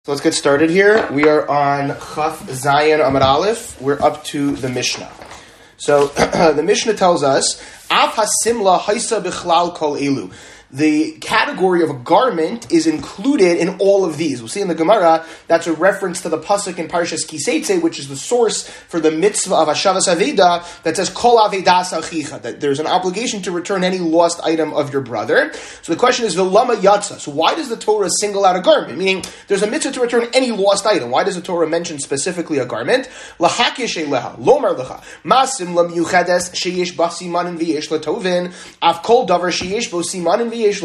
So let's get started here. We are on Chaf Zayin Amud Aleph. We're up to the Mishnah. So the Mishnah tells us, Av hasimla haisa bichlal kol elu. The category of a garment is included in all of these. We'll see in the Gemara, that's a reference to the pasuk in Parshas Kiseitze, which is the source for the mitzvah of Hashavas Aveda, that says, Kol avedas achicha, that there's an obligation to return any lost item of your brother. So the question is, V'lama yatsa. So why does the Torah single out a garment? Meaning, there's a mitzvah to return any lost item. Why does the Torah mention specifically a garment? Lahakish eleha, lomar lecha, masim lam yuchades, sheyesh ba simanin v'yesh latovin, av kol davar sheyesh bo simanin v'yesh a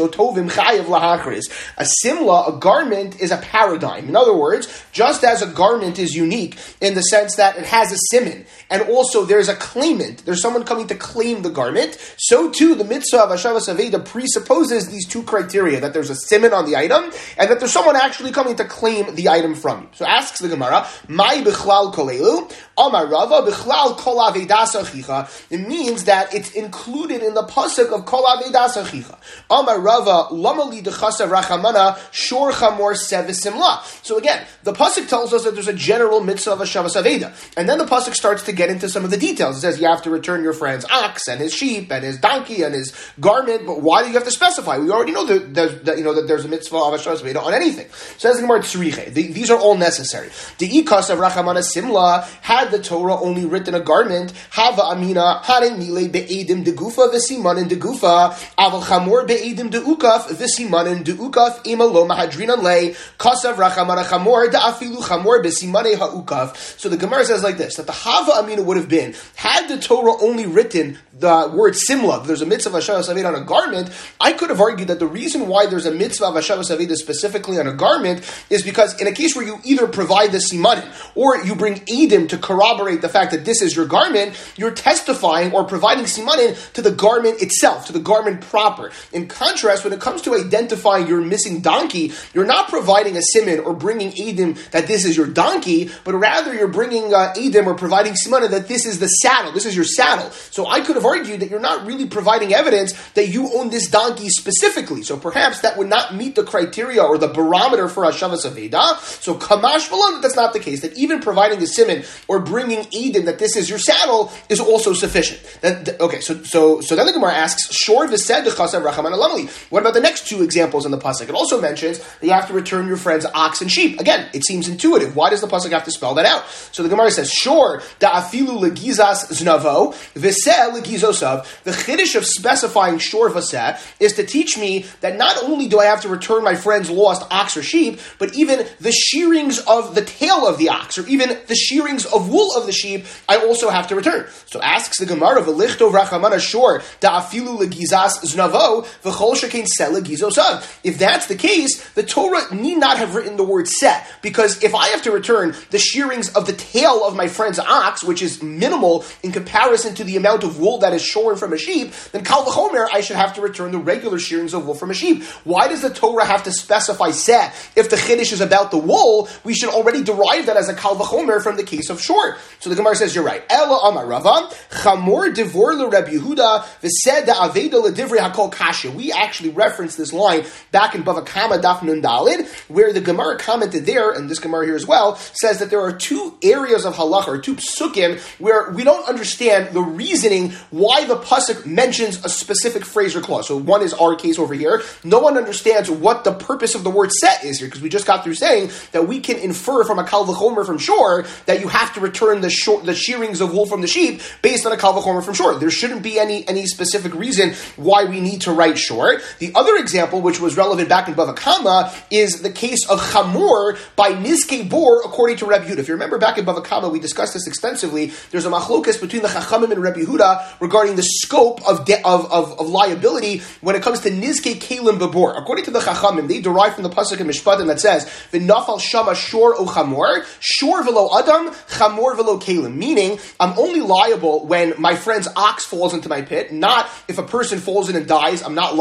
simla, a garment, is a paradigm. In other words, just as a garment is unique in the sense that it has a siman, and also there's a claimant, there's someone coming to claim the garment, so too the mitzvah of Hashavas Aveda presupposes these two criteria, that there's a siman on the item, and that there's someone actually coming to claim the item from you. So asks the Gemara, Mai bichlal kolelu, Amar Rava bichlal kol avedas achicha. It means that it's included in the pasuk of kol avedas achicha. Amar Rava lamali dechasav rachamana shor chamor sevisimla. So again, the pasuk tells us that there's a general mitzvah of Hashavas Aveda, and then the pasuk starts to get into some of the details. It says you have to return your friend's ox and his sheep and his donkey and his garment, but why do you have to specify? We already know that there's a mitzvah of Hashavas Aveda on anything. Says the Gemara Tzriche. These are all necessary. The ikasav rachamana simla, had the Torah only written a garment, hava amina hare mile be'edim degufa v'simanin degufa aval chamor be'edim deukaf v'simanin deukaf ima lo mahadrinan le kasav rachamana chamor da'afilu chamor b'simane ha'ukaf. So the Gemara says like this, that the hava amina would have been, had the Torah only written the word simla, there's a mitzvah of Hashavas Aveda on a garment, I could have argued that the reason why there's a mitzvah of Hashavas Aveda specifically on a garment is because in a case where you either provide the simanin or you bring edim to corroborate the fact that this is your garment, you're testifying or providing simanin to the garment itself, to the garment proper. In contrast, when it comes to identifying your missing donkey, you're not providing a siman or bringing edim that this is your donkey, but rather you're bringing edim or providing simanin that this is the saddle, this is your saddle. So I could have argued that you're not really providing evidence that you own this donkey specifically. So perhaps that would not meet the criteria or the barometer for Hashavas Aveda. So Kamash Malan, that's not the case. That even providing a siman or bringing edim that this is your saddle is also sufficient. Okay, so then the Gemara asks, Shor v'sed dechasav rachamana lamali. What about the next two examples in the pasuk? It also mentions that you have to return your friend's ox and sheep. Again, it seems intuitive. Why does the pasuk have to spell that out? So the Gemara says, Shor da'afilu legizas znavo v'seh legizosav. The chiddush of specifying shor v'seh is to teach me that not only do I have to return my friend's lost ox or sheep, but even the shearings of the tail of the ox, or even the shearings of wool of the sheep, I also have to return. So asks the Gemara, v'lichtov rachamana shor da'afilu legizas znavo v'chol shekein seh legizosav. If that's the case, the Torah need not have written the word seh, because if I have to return the shearings of the tail of my friend's ox, which is minimal in comparison to the amount of wool that is shorn from a sheep, then kal v'chomer, I should have to return the regular shearings of wool from a sheep. Why does the Torah have to specify seh? If the chiddush is about the wool, we should already derive that as a kal v'chomer from the case of shor. So the Gemara says, you're right. Ela amar Rava, chamor divor l'Reb Yehuda v'sed da'aveda l'divrei hakol kasha. We actually referenced this line back in Bava Kama Daf Nun Dalid, where the Gemara commented there, and this Gemara here as well, says that there are two areas of halacha, or two psukim, where we don't understand the reasoning why the pasuk mentions a specific phrase or clause. So one is our case over here. No one understands what the purpose of the word set is here, because we just got through saying that we can infer from a kal v'chomer from shor that you have to return the shearings of wool from the sheep based on a kal v'chomer from shor. There shouldn't be any specific reason why we need to write shor. The other example, which was relevant back in Bava Kama, is the case of chamor by nizkei bor according to Reb Yehuda. If you remember back in Bava Kama, we discussed this extensively. There's a machlokas between the Chachamim and Reb Yehuda regarding the scope of liability when it comes to nizkei kelim babor. According to the Chachamim, they derive from the pasuk in Mishpatim that says v'nafal shama shor o chamor, shor v'lo adam, chamor v'lo kelim. Meaning, I'm only liable when my friend's ox falls into my pit, not if a person falls in and dies. I'm not liable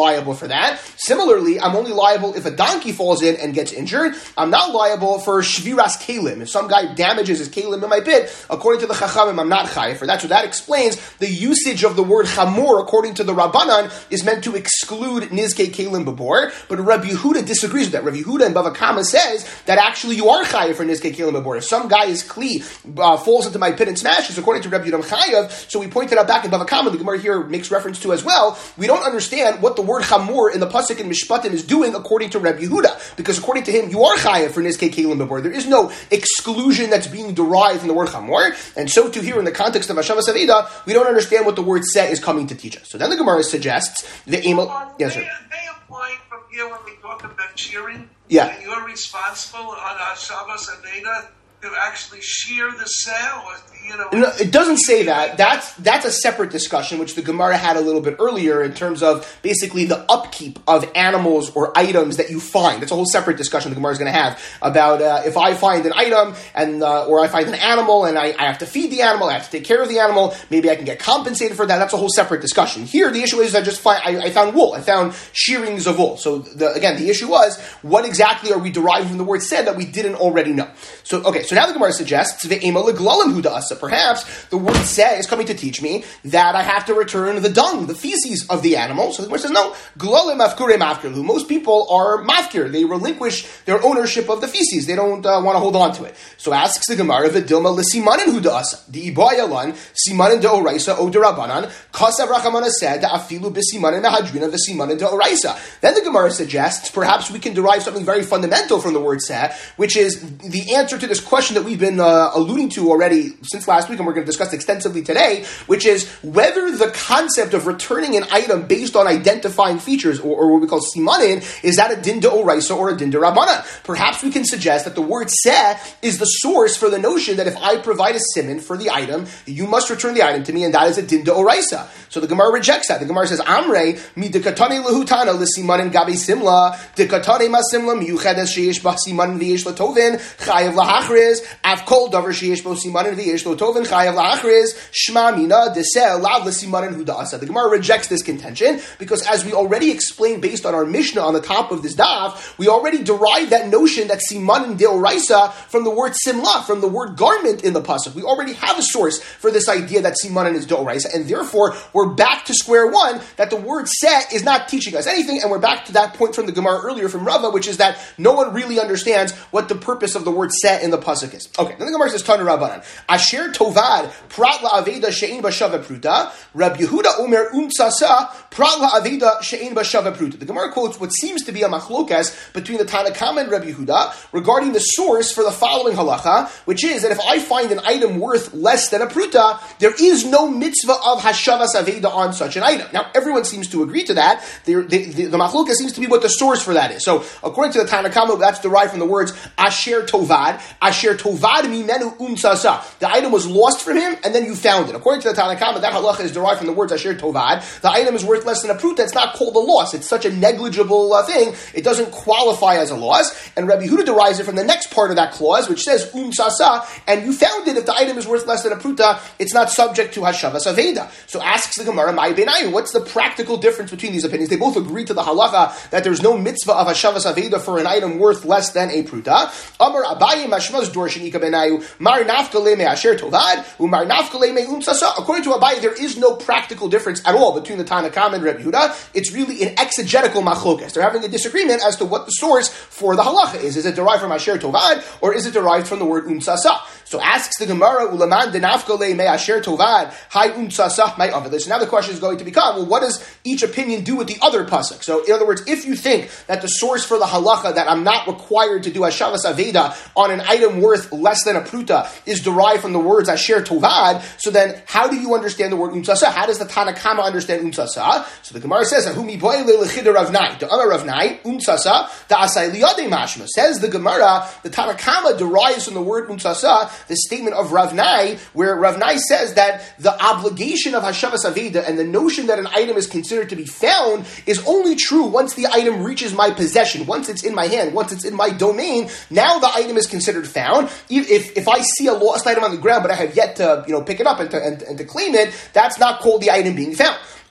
liable for that. Similarly, I'm only liable if a donkey falls in and gets injured. I'm not liable for shviras kelim. If some guy damages his kelim in my pit, according to the Chachamim, I'm not chayav for that. So that explains the usage of the word chamor, according to the Rabbanan, is meant to exclude nizkei kelim babor. But Rabbi Yehuda disagrees with that. Rabbi Yehuda in Bava Kama says that actually you are chayav for nizkei kelim babor. If some guy is kli, falls into my pit and smashes, according to Rabbi Yehuda chayav. So we pointed out back in Bava Kama, the Gemara here makes reference to as well. We don't understand what the word chamor in the pasuk in Mishpatim is doing according to Rabbi Yehuda, because according to him, you are chayav for nizkei kelim babor. There is no exclusion that's being derived from the word chamor, and so too here in the context of Hashavas Aveda, we don't understand what the word set is coming to teach us. So then the Gemara suggests the Emel. Yes, sir. They apply from here when we talk about shearing. Yeah. And you're responsible on Hashavas Aveda to actually shear the cell, or No, it doesn't say that. That's a separate discussion, which the Gemara had a little bit earlier in terms of basically the upkeep of animals or items that you find. That's a whole separate discussion the Gemara is going to have about if I find an item and or I find an animal and I have to feed the animal, I have to take care of the animal, maybe I can get compensated for that. That's a whole separate discussion. Here, the issue is I found wool. I found shearings of wool. So again, the issue was what exactly are we deriving from the word said that we didn't already know. So now the Gemara suggests ve'ema leglalim hu da'asa. Perhaps the word "seh" is coming to teach me that I have to return the dung, the feces of the animal. So the Gemara says, no, glalim afkure mafkir. Most people are mafkir. They relinquish their ownership of the feces. They don't want to hold on to it. So asks the Gemara, ve'dilma l'simanin hu da'asa. Di ibayalan simanin de'oraisa o derabanan. Kasav Rachamana said afilu b'simanin mehadrina v'simanin de'oraisa. Then the Gemara suggests perhaps we can derive something very fundamental from the word "seh," which is the answer to this question that we've been alluding to already since last week, and we're going to discuss extensively today, which is whether the concept of returning an item based on identifying features, or what we call simanin, is that a din de'oraisa or a din de'rabbanan. Perhaps we can suggest that the word "seh" is the source for the notion that if I provide a siman for the item, you must return the item to me, and that is a din de'oraisa. So the Gemara rejects that. The Gemara says, Amrei, mi dekatane lehutana l'simanin gabi simla, dekatane ma simla miyuchedes sheyesh ba simanin v'yesh l'tovin, chayav lahachriz, avkol davar sheyesh bo simanin v'yesh l'tovin, chayav lahachriz, shma mina deseh lav l'simanin hu da'asa. The Gemara rejects this contention, because as we already explained based on our Mishnah on the top of this daf, we already derived that notion that simanin de'oraisa from the word simla, from the word garment in the pasuk. We already have a source for this idea that simanin is de'oraisa, and therefore we're back to square one, that the word "seh" is not teaching us anything, and we're back to that point from the Gemara earlier from Rava, which is that no one really understands what the purpose of the word "seh" in the pasuk is. Okay, then the Gemara says, Tanu Rabbanan, Asher tovad prat la'aveda she'ein b'shava pruta, Rab Yehuda omer umtsasa prat la'aveda she'ein b'shava pruta. The Gemara quotes what seems to be a machlokas between the Tanakama and Rab Yehuda regarding the source for the following halacha, which is that if I find an item worth less than a pruta, there is no mitzvah of hashavas aveda on such an item. Now, everyone seems to agree to that. The machlokas seems to be what the source for that is. So, according to the Tanakama, that's derived from the words Asher Tovad. Asher Tovad mimenu umtsasa. The item was lost from him, and then you found it. According to the Tanakama, that halacha is derived from the words Asher Tovad. The item is worth less than a pruta. It's not called a loss. It's such a negligible thing. It doesn't qualify as a loss. And Rabbi Yehuda derives it from the next part of that clause, which says umtsasa, and you found it. If the item is worth less than a pruta, it's not subject to hashavas aveda. So asks the Gemara, Mai benayu, what's the practical difference between these opinions? They both agree to the halacha that there's no mitzvah of hashavas aveda for an item worth less than a pruta. Amar Abaye mashmaz dorshanika benayu mar nafkale me asher tovad umar nafkale me umtsasa. According to Abaye, there is no practical difference at all between the Tanakam and Reb Yehuda. It's really an exegetical machlokas. They're having a disagreement as to what the source for the halacha is. Is it derived from asher tovad or is it derived from the word umtsasa? So asks the Gemara, ulaman denafkale me asher tovad hai umtsasa my aved. So now the question is going to become, well, what does each opinion do with the other pasuk? So in other words, if you think that the source for the halacha that I'm not required to do hashavas aveda on an item worth less than a pruta is derived from the words asher tovad, so then how do you understand the word umtsasa? How does the Tanakama understand umtsasa? So the Gemara says, Humi boy lechida Ravnai, the other Ravnai, umtsasa, the asay liyade mashma. Says the Gemara, the Tanakama derives from the word umtsasa the statement of Ravnai, where Ravnai says that the obligation of hashavas aveda and the notion that an item is considered to be found is only true once the item reaches my possession, once it's in my hand, once it's in my domain. Now the item is considered found. If I see a lost item on the ground, but I have yet to pick it up and to claim it, that's not called the item being found.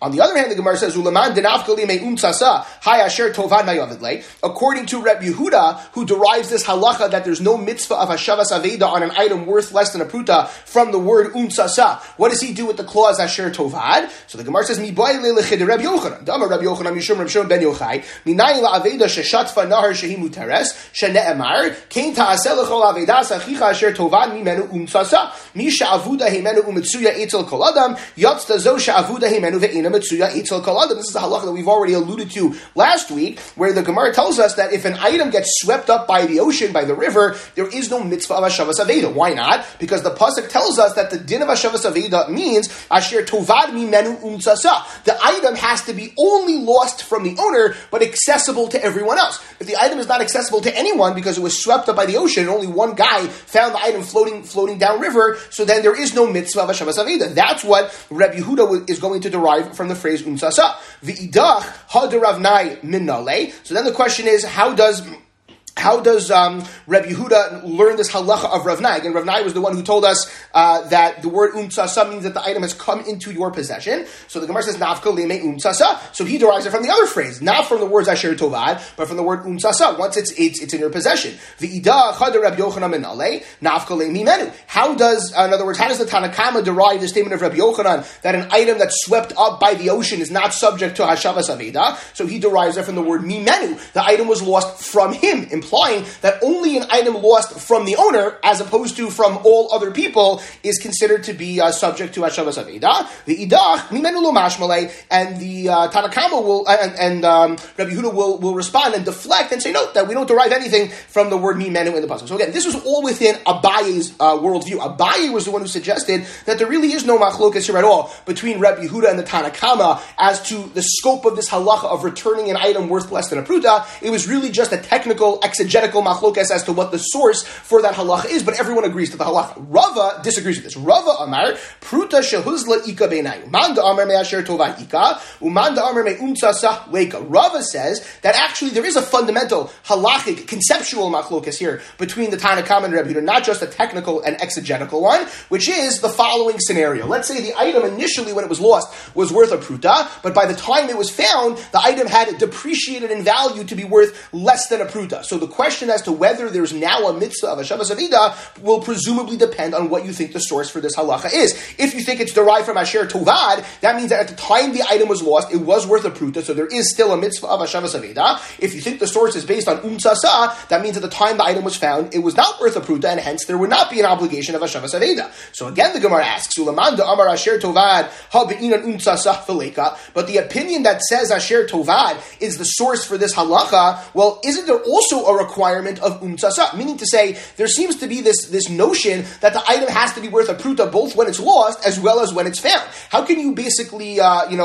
On the other hand, the Gemara says, Ulaman denafkali me umtsasa hay asher tovad mayavidle. According to Reb Yehuda, who derives this halacha that there's no mitzvah of hashavas aveda on an item worth less than a pruta from the word umtsasa. What does he do with the clause asher tovad? So the Gemara says, Mi boile lechid Reb Yochanan. Dama Reb Yochanan Mishum Reb Shimon ben Yochai. Minayin la aveda sheshatfa nahar shehi muteres shene'emar kein ta'aseh lechol avedas achicha asher tovad mimenu umtsasa misha avuda himenu umitsuya etzel kol adam yotzta zo she'avuda himenu ve'ina mitsuya etzel kol adam. This is a halacha that we've already alluded to last week, where the Gemara tells us that if an item gets swept up by the ocean, by the river, there is no mitzvah of hashavas aveda. Why not? Because the pasuk tells us that the din of hashavas aveda means asher tovad mimenu umtsasa. The item has to be only lost from the owner, but accessible to everyone else. If the item is not accessible to anyone because it was swept up by the ocean, and only one guy found the item floating downriver, so then there is no mitzvah of hashavas aveda. That's what Reb Yehuda is going to derive from the phrase umtsasa. V'idach hadravnai minale. So then the question is, how does Reb Yehuda learn this halacha of Rav Nai? And Rav Nai was the one who told us that the word umtsasa means that the item has come into your possession. So the Gemara says, Nafka leme umtsasa. So he derives it from the other phrase, not from the words asher tovad, but from the word umtsasa. Once it's in your possession. V'ida chad Reb Yochanan minale, nafka leme menu. How does the Tanakama derive the statement of Reb Yochanan that an item that's swept up by the ocean is not subject to hashavas aveda? So he derives it from the word mimenu. The item was lost from him, implying that only an item lost from the owner, as opposed to from all other people, is considered to be subject to hashavas aveda. The idach mimenu lo mashmalei, and the Tanakama will and Rabbi Yehuda will respond and deflect and say no, that we don't derive anything from the word mimenu in the pasuk. So again, this was all within Abaye's worldview. Abaye was the one who suggested that there really is no machlokas here at all between Rabbi Yehuda and the Tanakama as to the scope of this halacha of returning an item worth less than a pruta. It was really just a technical exegetical machlokas as to what the source for that halacha is, but everyone agrees to the halacha. Rava disagrees with this. Rava amar pruta shehuzla ika beinayu. Manda amar me'asher tova ika, umanda amar me'umtsasa leika. Rava says that actually there is a fundamental halachic conceptual machlokas here between the Tanakama and Rebbe Yehuda, not just a technical and exegetical one, which is the following scenario. Let's say the item initially when it was lost was worth a pruta, but by the time it was found, the item had depreciated in value to be worth less than a pruta. So the question as to whether there's now a mitzvah of hashavas aveda will presumably depend on what you think the source for this halacha is. If you think it's derived from asher tovad, that means that at the time the item was lost, it was worth a pruta, so there is still a mitzvah of hashavas aveda. If you think the source is based on umtsasa, that means at the time the item was found, it was not worth a pruta, and hence there would not be an obligation of hashavas aveda. So again, the Gemara asks, Ulamanda amar asher tovad ha be'inan umtsasa feleka. But the opinion that says asher tovad is the source for this halacha, well, isn't there also a requirement of umtsasa? Meaning to say, there seems to be this notion that the item has to be worth a pruta both when it's lost as well as when it's found. How can you basically, in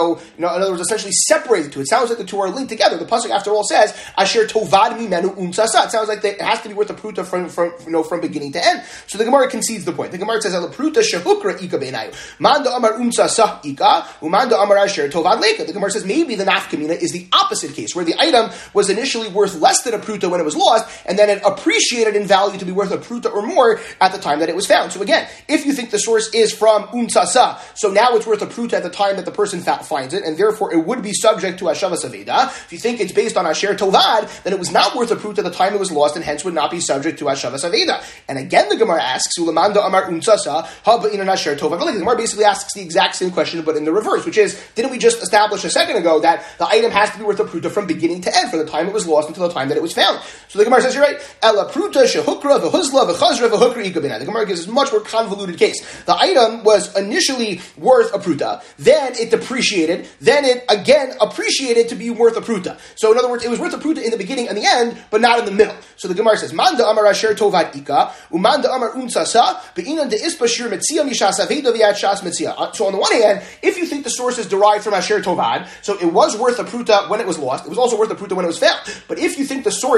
other words, essentially separate the two? It sounds like the two are linked together. The pasuk, after all, says asher tovad mimenu umtsasa. It sounds like it has to be worth a pruta from beginning to end. So the Gemara concedes the point. The Gemara says, "Ala pruta shehukra ika beinayu. Manda amar umtsasa ika, umanda amar asher tovad leika." The Gemara says maybe the nafkamina is the opposite case, where the item was initially worth less than a pruta when it was lost, and then it appreciated in value to be worth a pruta or more at the time that it was found. So again, if you think the source is from umtsasa, so now it's worth a pruta at the time that the person finds it, and therefore it would be subject to hashavas aveda. If you think it's based on asher tovad, then it was not worth a pruta at the time it was lost, and hence would not be subject to hashavas aveda. And again, the Gemara asks, Ulamanda amar umtsasa ha be'inan asher tovad. The Gemara basically asks the exact same question, but in the reverse, which is, didn't we just establish a second ago that the item has to be worth a pruta from beginning to end, from the time it was lost until the time that it was found? So the Gemara says, you're right. Ela pruta shehukra v'huzla v'chazra v'hukra ika beinayu. The Gemara gives a much more convoluted case. The item was initially worth a pruta, then it depreciated, then it again appreciated to be worth a pruta. So in other words, it was worth a pruta in the beginning and the end, but not in the middle. So the Gemara says, Manda amar asher tovad ika, umanda amar umtsasa, be'inan de'ispa shir metzia mishas aveda v'yad shas metzia. So on the one hand, if you think the source is derived from asher tovad, so it was worth a pruta when it was lost, it was also worth a pruta when it was found. But if you think the source is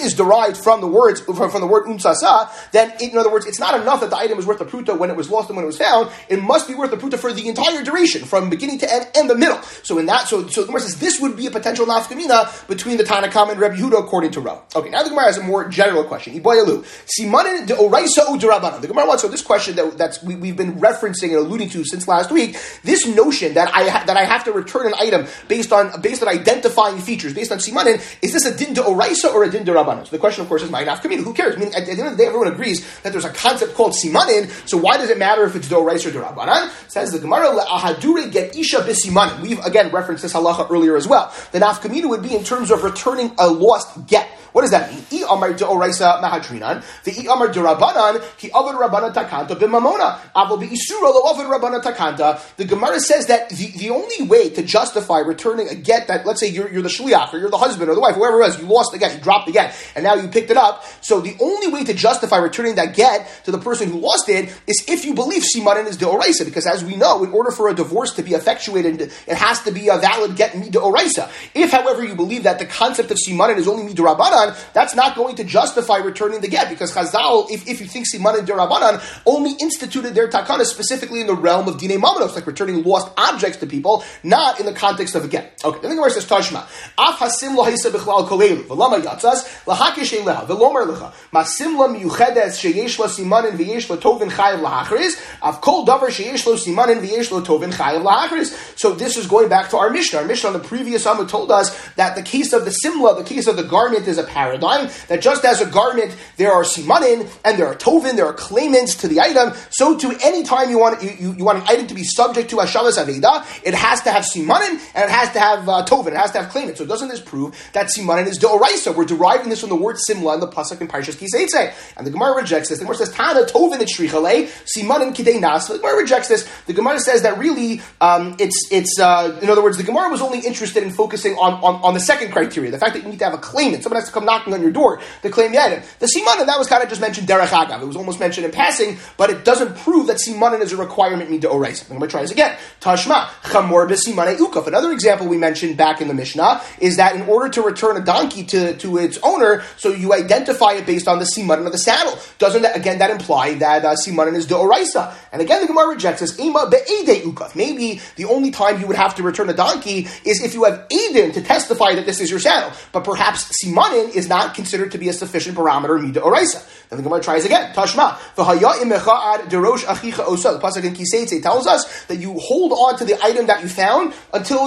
is derived from the word umsasa, then in other words, it's not enough that the item is worth the pruta when it was lost and when it was found. It must be worth the pruta for the entire duration, from beginning to end and the middle. So in that, so the Gemara says this would be a potential nafkamina between the Tanakam and Rabbi Yehuda according to Rav. Okay, now the Gemara has a more general question. Iboyalu, simanin de oraisa u derabanan. The Gemara wants, so this question that's we've been referencing and alluding to since last week, this notion that I have to return an item based on identifying features, based on simanin, is this a din de oraisa or a din de rabbanan? So the question, of course, is my nafkamina. Who cares? I mean, at the end of the day, everyone agrees that there's a concept called simanin. So why does it matter if it's de oraisa or de rabbanan? Says the Gemara, ahadure get isha bisimanin. We've again referenced this halacha earlier as well. The nafkamina would be in terms of returning a lost get. What does that mean? I amar de oraisa mahadrinan, the I amar de rabbanan, ki avad rabbanan takanta b'mamona, aval be'isura lo avad rabbanan takanta. The Gemara says that the only way to justify returning a get that, let's say you're the shliach, or you're the husband, or the wife, whoever it was, you lost the get, you dropped the get, and now you picked it up. So the only way to justify returning that get to the person who lost it is if you believe simanin is de oraisa, because as we know, in order for a divorce to be effectuated, it has to be a valid get mi de oraisa. If, however, you believe that the concept of simanin is only mi de rabbanan, that's not going to justify returning the get, because Chazal, if you think simanin de rabbanan, only instituted their takana specifically in the realm of dinei mamanos, like returning lost objects to people, not in the context of a get. Okay, then the Gemara says, Tashma, af hasim lo haisa bichlal kolelu, v'lama yatzas, lahakish eleha, v'lomer lecha, masim la miyuchedes sheyesh la simanin v'yesh la tovin chayav lahachriz, av kol davar sheyesh lo simanin v'yesh lo tovin chayav lahachriz. So this is going back to our Mishnah. Our Mishnah on the previous Amud told us that the case of the simla, the case of the garment, is a paradigm, that just as a garment, there are simanin, and there are tovin, there are claimants to the item, so to any time you want an item to be subject to Hashavas Aveda, it has to have simanin, and it has to have tovin, it has to have claimants. So doesn't this prove that simanin is deoraisa? We're deriving this from the word simla in the pasuk in Parshas Kiseitze. And the Gemara rejects this. The Gemara says, Tana tovin et shrichale, simanin kidei nas. The Gemara rejects this. The Gemara says that really, it's in other words, the Gemara was only interested in focusing on the second criteria, the fact that you need to have a claimant. Someone has to come knocking on your door to claim the item. The simanin, that was kind of just mentioned derech agav. It was almost mentioned in passing, but it doesn't prove that simanin is a requirement min deoraisa. I'm going to try this again. Tashma, chamor b'simanei ukaf. Another example we mentioned back in the Mishnah is that in order to return a donkey to its owner, so you identify it based on the simanin of the saddle. Doesn't that, again, that imply that simanin is deoraisa? And again, the Gemara rejects this. Ema be'edei ukaf. Maybe the only time you would have to return a donkey is if you have edim to testify that this is your saddle. But perhaps simanin is not considered to be a sufficient parameter mida oraisa. Then the Gemara tries again. Tashma, v'haya imecha ad derosh achicha osa. The pasuk in Kiseitze tells us that you hold on to the item that you found until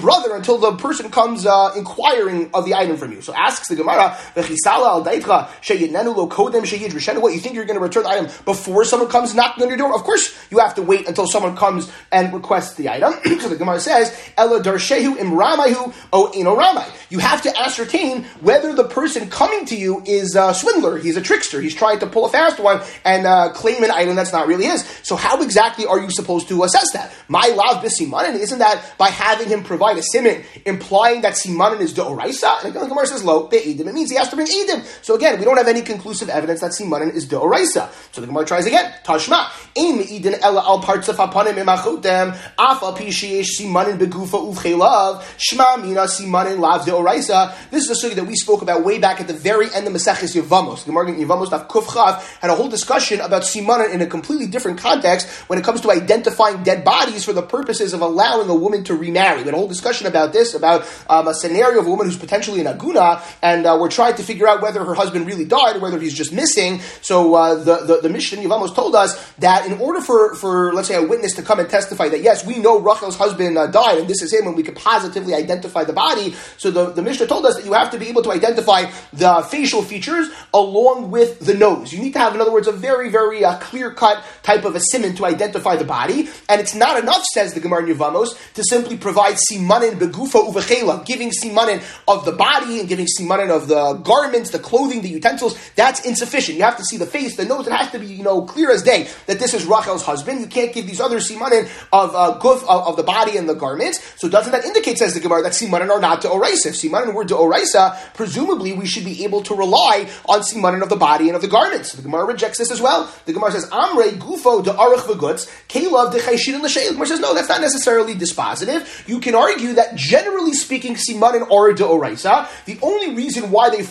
the person comes inquiring of the item from you. So asks the Gemara, v'chisala al daitra sheyidnenu lo kodem sheyidrishenu. What, you think you're going to return the item before someone comes knocking on your door? Of course, you have to wait until someone comes and requests the item. So the Gemara says, ela darshehu imramahu o ino ramai. You have to ascertain whether the person coming to you is a swindler, he's a trickster, he's trying to pull a fast one and claim an item that's not really his. So how exactly are you supposed to assess that? My lav b'simanin, isn't that by having him provide a siman, implying that simanin is deoraisa? And the Gemara says, lo, be'edim. It means he has to bring edim. So again, we don't have any conclusive evidence that simanin is deoraisa. So the Gemara tries again. Tashma, ein me'idin ela al partzaf hapanim imachotem, afa pishiyesh simanin begufa uvchelav, shma mina simanin lav deoraisa. This is a sugi that we spoke about way back at the very end of Maseches Yevamos. The Gemara in Yevamos Daf Kuf Chav had a whole discussion about simanin in a completely different context when it comes to identifying dead bodies for the purposes of allowing a woman to remarry. We had a whole discussion about this, about a scenario of a woman who's potentially an aguna, and we're trying to figure out whether her husband really died or whether he's just missing. So the Mishnah in Yevamos told us that in order for let's say a witness to come and testify that yes, we know Rachel's husband died and this is him, and we could positively identify the body. So the Mishnah told us that you have to be able to identify the facial features along with the nose. You need to have, in other words, a very, very clear-cut type of a siman to identify the body. And it's not enough, says the Gemara in Yevamos, to simply provide simanin begufa uvechela, giving simanin of the body and giving simanin of the garments, the clothing, the utensils. That's insufficient. You have to see the face, the nose. It has to be, clear as day that this is Rachel's husband. You can't give these other simanin of guf, of the body and the garments. So doesn't that indicate, says the Gemara, that simanin are not to oraisa? If simanin were to oraisa, presumably we should be able to rely on simanin of the body and of the garments. So the Gemara rejects this as well. The Gemara says, Amrei gufo de arach v'gutz, kelav de chayshin l'sheil. The Gemara says, no, that's not necessarily dispositive. You can argue that generally speaking, simanin are de oraisa. The only reason why they fall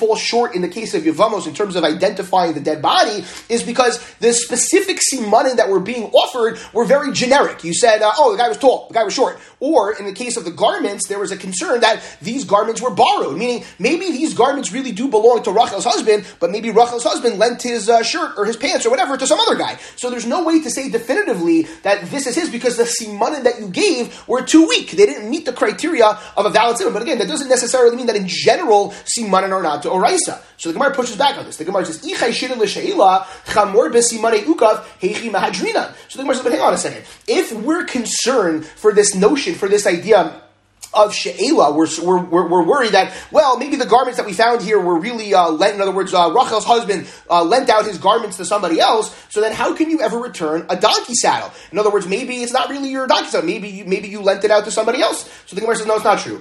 fall short in the case of Yevamos in terms of identifying the dead body is because the specific simanim that were being offered were very generic. You said, the guy was tall, the guy was short. Or in the case of the garments, there was a concern that these garments were borrowed, meaning maybe these garments really do belong to Rachel's husband, but maybe Rachel's husband lent his shirt or his pants or whatever to some other guy. So there's no way to say definitively that this is his because the simanim that you gave were too weak. They didn't meet the criteria of a valid siman. But again, that doesn't necessarily mean that in general simanim are not to oraisa. So the Gemara pushes back on this. The Gemara says, "Ichai shirin l'sheila chamor b'simanei ukav heichi mahadrinan." So the Gemara says, but hang on a second. If we're concerned for this notion, for this idea of she'ela, we're worried that, well, maybe the garments that we found here were really lent. In other words, Rachel's husband lent out his garments to somebody else. So then, how can you ever return a donkey saddle? In other words, maybe it's not really your donkey saddle. Maybe you lent it out to somebody else. So the Gemara says, no, it's not true.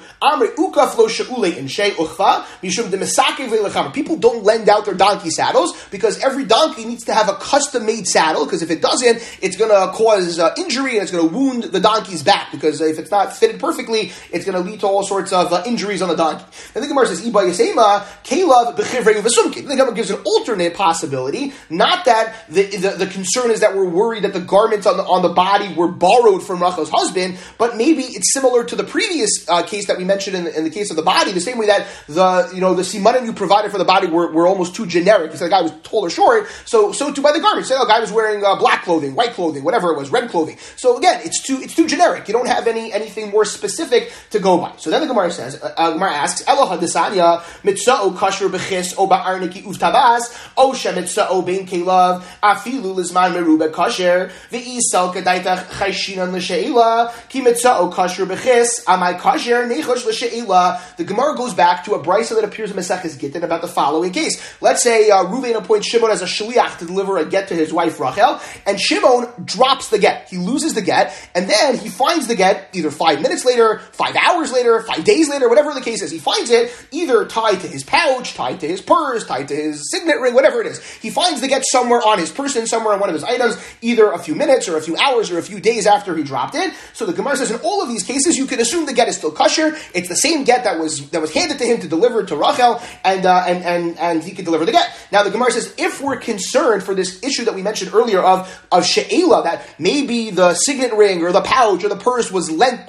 People don't lend out their donkey saddles because every donkey needs to have a custom-made saddle. Because if it doesn't, it's going to cause injury and it's going to wound the donkey's back. Because if it's not fitted perfectly, it's going to lead to all sorts of injuries on the donkey. And the Gemara says, Iba Yasema, Kalev b'chivrei uvesumki. The Gemara gives an alternate possibility, not that the concern is that we're worried that the garments on the body were borrowed from Rachel's husband, but maybe it's similar to the previous case that we mentioned in the case of the body, the same way that the simanim you provided for the body were almost too generic. You said the guy was tall or short, so too by the garments. Say, the guy was wearing black clothing, white clothing, whatever it was, red clothing. So again, it's too generic. You don't have anything more specific to go by. So then the Gemara says, Gemara asks, Eloha desanya mitzao kasher bechis o ba'arniki uftabas o shemitzao bein kelav afilu lizman merubah kasher ve'isal kedaitach chayshinan l'sheila ki mitzao kasher bechis amai kasher nechosh l'sheila. The Gemara goes back to a brisa that appears in Maseches Gittin about the following case. Let's say Ruvain appoints Shimon as a shliach to deliver a get to his wife Rachel, and Shimon drops the get. He loses the get, and then he finds the get either 5 minutes later, 5 hours later, 5 days later, whatever the case is. He finds it either tied to his pouch, tied to his purse, tied to his signet ring, whatever it is. He finds the get somewhere on his person, somewhere on one of his items, either a few minutes or a few hours or a few days after he dropped it. So the Gemara says in all of these cases, you can assume the get is still kosher. It's the same get that was handed to him to deliver to Rachel, and he could deliver the get. Now the Gemara says if we're concerned for this issue that we mentioned earlier of she'ela, that maybe the signet ring or the pouch or the purse was lent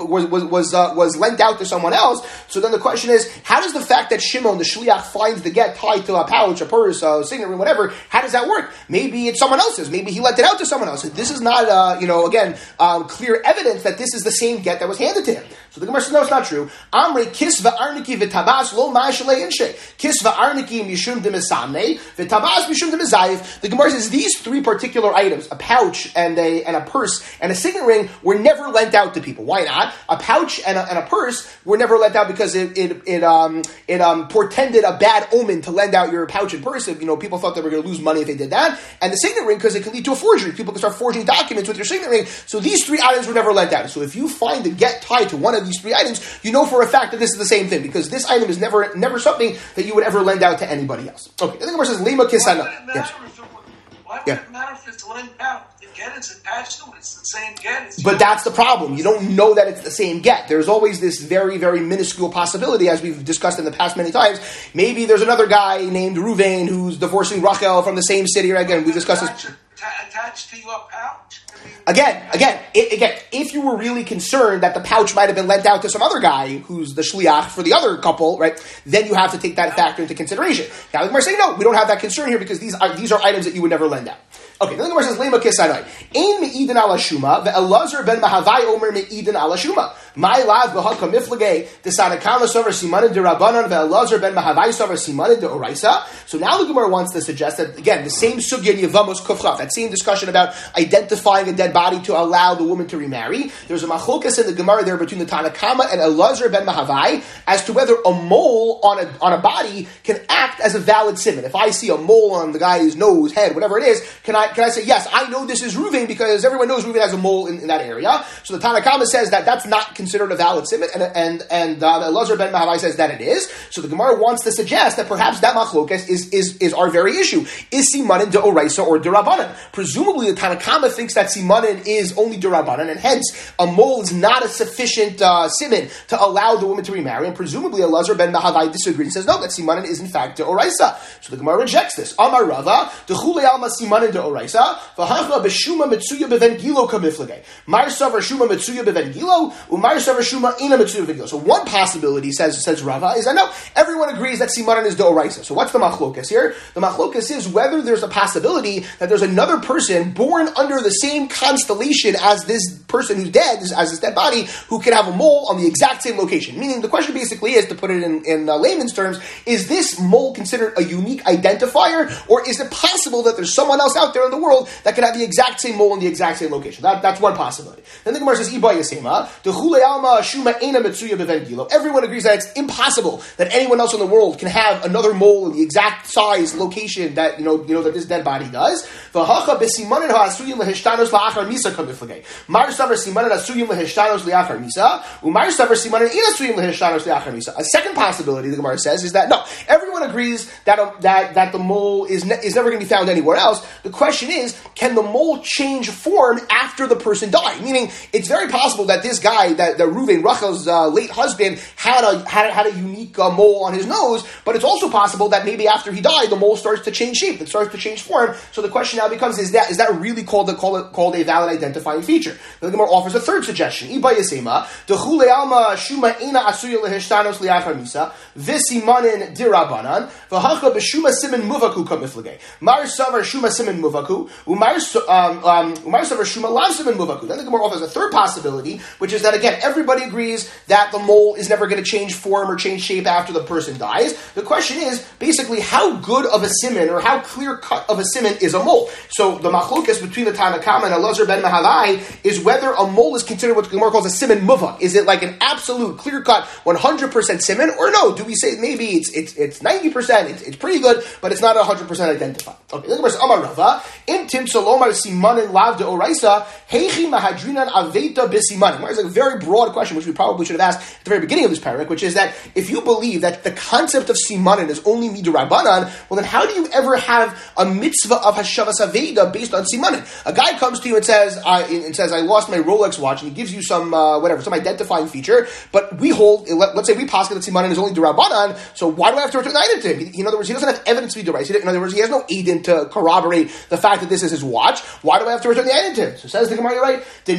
out to someone else. So then the question is, how does the fact that Shimon, the shliach, finds the get tied to a pouch, a purse, a signet ring, whatever, how does that work? Maybe it's someone else's. Maybe he lent it out to someone else. This is not, clear evidence that this is the same get that was handed to him. So the Gemara says, no, it's not true. Amre kisva arniki v'tabas lo ma'ashalei inshe. Kisva arniki mishum demisamne v'tabas mishum demizayiv. The Gemara says these three particular items, a pouch and a purse and a signet ring, were never lent out to people. Why not? A pouch and a purse were never lent out because it portended a bad omen to lend out your pouch and purse. People thought they were going to lose money if they did that. And the signet ring, because it can lead to a forgery. People can start forging documents with your signet ring. So these three items were never lent out. So if you find the get tied to one of these three items, you know for a fact that this is the same thing, because this item is never something that you would ever lend out to anybody else. Okay, the Gemara says, Lema Kisana. Why would it matter if it's lent out? The get is attached to it. It's the same get. But that's the problem. You don't know that it's the same get. There's always this very, very minuscule possibility, as we've discussed in the past many times. Maybe there's another guy named Ruvain who's divorcing Rachel from the same city. Again, we discussed this. Attached to your pouch? Again, if you were really concerned that the pouch might have been lent out to some other guy who's the shliach for the other couple, right, then you have to take that factor into consideration. Now the Gemara is saying, no, we don't have that concern here because these are items that you would never lend out. Okay, then the Gemara says, Lema kisanai. Ein me'idin ala shuma, ve'elazar ben mahavai omer me'idin ala shuma. My lav b'haka miflagei, desanakama sover simanin de rabbanan, ve'elazar ben mahavai sover simanin de oraisa. So now the Gemara wants to suggest that, again, the same sugya in Yevamos Kufchaf, that same discussion about identifying a dead body to allow the woman to remarry. There's a machlokas in the Gemara there between the Tanakama and Elazar ben Mahavai as to whether a mole on a body can act as a valid siman. If I see a mole on the guy's nose, head, whatever it is, can I can I say, yes, I know this is Reuven because everyone knows Reuven has a mole in that area. So the Tanna Kama says that that's not considered a valid siman, and Elazar ben Mahavai says that it is. So the Gemara wants to suggest that perhaps that machlokes is our very issue. Is simanin de oraisa or de rabbanan? Presumably the Tanna Kama thinks that simanin is only de rabbanan, and hence a mole is not a sufficient siman to allow the woman to remarry. And presumably Elazar ben Mahavai disagrees and says no, that simanin is in fact de oraisa. So the Gemara rejects this. Amar Rava, dechule alma simanin de oraisa, v'hacha b'shuma mitzuya beven gilo kamiflege. Mar savar shuma mitzuya beven gilo, umar savar shuma ina mitzuya beven gilo. So one possibility, says Rava, is that no, everyone agrees that simanin is de oraisa. So what's the machlokas here? The machlokas is whether there's a possibility that there's another person born under the same constellation as this person who's dead, as this dead body, who can have a mole on the exact same location. Meaning the question basically is, to put it in layman's terms, is this mole considered a unique identifier, or is it possible that there's someone else out there in the world that can have the exact same mole in the exact same location? That's one possibility. Then the Gemara says, Iba Yasema, Dechule Alma Shuma Eina Mitzuya Beven Gilo. Everyone agrees that it's impossible that anyone else in the world can have another mole in the exact size, location that that this dead body does. V'hacha b'simanin ha'asuyim lehishtanos la'achar misa kamiflagei. Mar savar simanin asuyim lehishtanos la'achar misa, u'mar savar simanin in asuyim lehishtanos la'achar misa. A second possibility, the Gemara says, is that no, everyone agrees that the mole is never going to be found anywhere else. The question is, can the mole change form after the person died? Meaning, it's very possible that this guy, that Reuven, Rachel's late husband, had a unique mole on his nose, but it's also possible that maybe after he died, the mole starts to change shape, it starts to change form. So the question now becomes: is that really called a valid identifying feature? The Gemara offers a third suggestion. Iba Yasema, dechule alma shuma ena asuya lehishtanos liachar misa v'simanin dirabanan v'hacha b'shuma siman muvaku kamiflagei. Mar savar shuma siman muvaku umar savar shuma lav siman muvaku. Then the Gemara offers a third possibility, which is that again everybody agrees that the mole is never going to change form or change shape after the person dies. The question is basically how good of a siman or how clear cut of a siman is a mole. So the machlokas between the Tanna Kama and Elazar ben Mahavai is whether a mole is considered what the Gemara calls a siman muvak. Is it like an absolute clear cut 100% siman, or no? Do we say maybe it's 90%? It's pretty good, but it's not 100% identified. Okay, the Gemara says Amar Rava im tim solomar simanin lav de oraisa heichi mahadrinan aveta bisimanin. It's a very broad question, which we probably should have asked at the very beginning of this parak, which is that if you believe that the concept of simanin is only midrabanan, well then how do you ever have a mitzvah of hashavas aveda based on simanin? A guy comes to you and says I lost my Rolex watch, and he gives you some identifying feature, but we hold, let's say we pass that simanin is only derabanan, so why do I have to return the item to him? In other words, he doesn't have evidence to be deraisa. In other words, he has no aidin to corroborate the fact that this is his watch. Why do I have to return the item to him? So says the Gemara, you're right.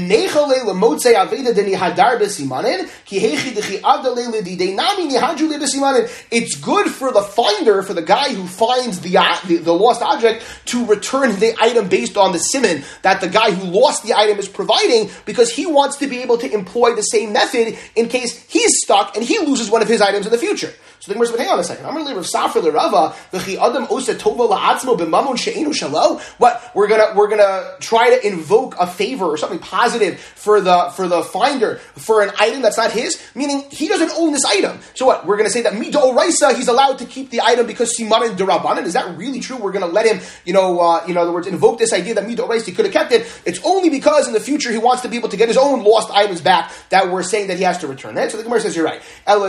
It's good for the finder, for the guy who finds the lost object, to return the item based on the siman that the guy who lost the item is providing, because he wants to be able to employ the same method in case he's stuck and he loses one of his items in the future. So the Gemara says, hang on a second. I'm going to leave Rav Safra l'Rava v'chi adam osa tova la'atzmo b'mamon she'enu shalo. What we're gonna try to invoke a favor or something positive for the finder for an item that's not his, meaning he doesn't own this item. So what? We're going to say that mito oraisa, he's allowed to keep the item because simanin derabanan. Is that really true? We're going to let him, in other words, invoke this idea that mito oraisa, he could have kept it. It's only because in the future he wants to be able to get his own lost items back that we're saying that he has to return it. So the Gemara says, you're right.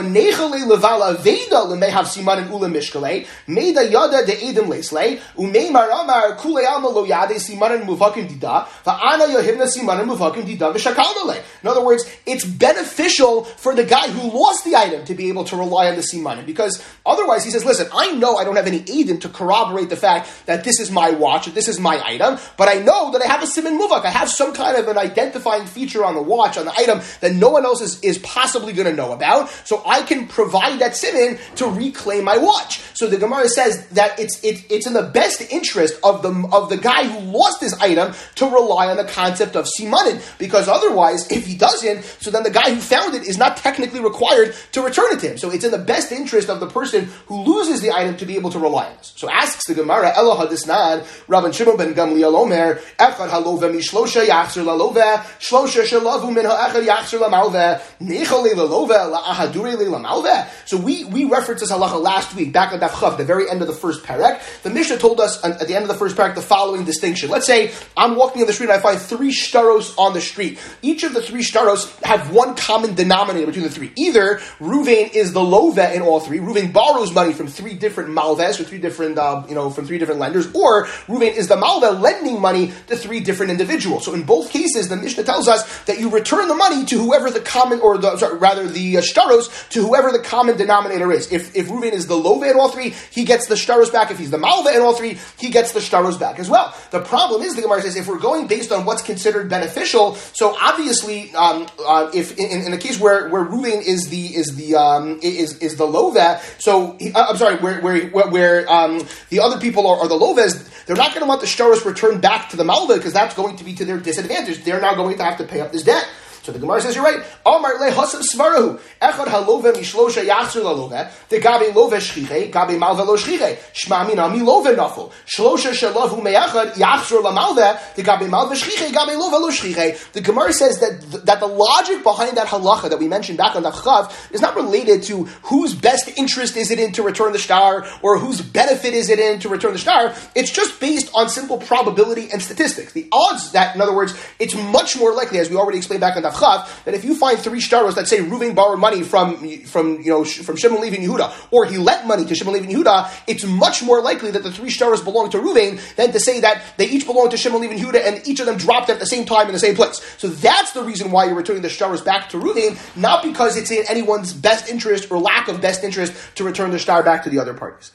Lemehav simanin ule mishkale meida yada de edim leslei umei maramar kule alma lo yade simanin muvakim dida va'ana yohivna simanin muvakim dida v'shakaldale. In other words, it's beneficial for the guy who lost the item to be able to rely on the simanin, because otherwise he says, listen, I know I don't have any edim to corroborate the fact that this is my watch, that this is my item, but I know that I have a siman muvak. I have some kind of an identifying feature on the watch, on the item, that no one else is possibly going to know about, so I can provide that siman to reclaim my watch. So the Gemara says that it's in the best interest of the guy who lost his item to rely on the concept of simanin, because otherwise, if he doesn't, so then the guy who found it is not technically required to return it to him. So it's in the best interest of the person who loses the item to be able to rely on this. So asks the Gemara, Elo hadisnan, Rabban Shimon ben Gamliel Omer, Echad halove mishlosha yachzer lalove, shlosha shalavu min ha'echad yachzer lamalve, nechale lalove la'ahadure lamalve. So we we referenced this halacha last week, back on Daf Chav, the very end of the first parak. The Mishnah told us at the end of the first parak the following distinction. Let's say I'm walking in the street and I find 3 shtaros on the street. Each of the 3 shtaros have one common denominator between the 3. Either Ruvain is the loveh in all 3. Ruvain borrows money from 3 different malves, or 3 different, from 3 different lenders, or Ruvain is the malveh lending money to 3 different individuals. So in both cases, the Mishnah tells us that you return the money to whoever the common, the shtaros, to whoever the common denominator is. If Ruvain is the loveh in all 3, he gets the shtaros back. If he's the malveh in all 3, he gets the shtaros back as well. The problem is, the Gemara says, if we're going based on what's considered beneficial, so obviously, if in a case where Ruvain is the loveh, so where the other people are the loves, they're not going to want the shtaros returned back to the malveh because that's going to be to their disadvantage. They're now going to have to pay up this debt. So the Gemara says, you're right. Amar le hasav svarahu. Echad halove mishlosha yachzur lalove. The gabe love shchiche. Gabe malve lo shchiche. Shma mina mi love nafel. Shlosha shalavu meyachad yachzur lamalve. The gabe malve shchiche. Gabe love lo shchiche. The Gemara says that the logic behind that halacha that we mentioned back on the Chav is not related to whose best interest is it in to return the shtar or whose benefit is it in to return the shtar. It's just based on simple probability and statistics. The odds that, in other words, it's much more likely, as we already explained back on the Chav, that if you find 3 shtaros that say Ruvain borrowed money from Shimon Levi and Yehuda, or he lent money to Shimon Levi and Yehuda, it's much more likely that the 3 shtaros belong to Ruvain than to say that they each belong to Shimon Levi and Yehuda and each of them dropped at the same time in the same place. So that's the reason why you're returning the shtaros back to Ruvain, not because it's in anyone's best interest or lack of best interest to return the shtar back to the other parties.